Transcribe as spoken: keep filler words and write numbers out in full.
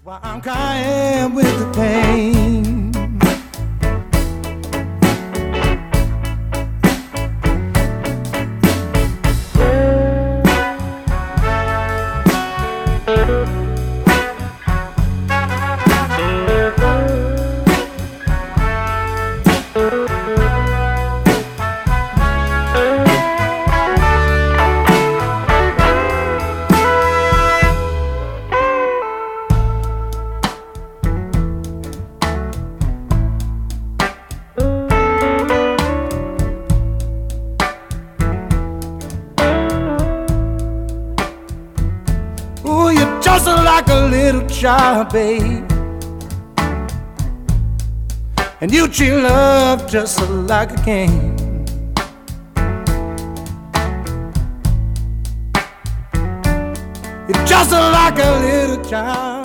Why I'm crying with the pain. Just like a little child, babe, and you treat love just like a king. You're just like a little child.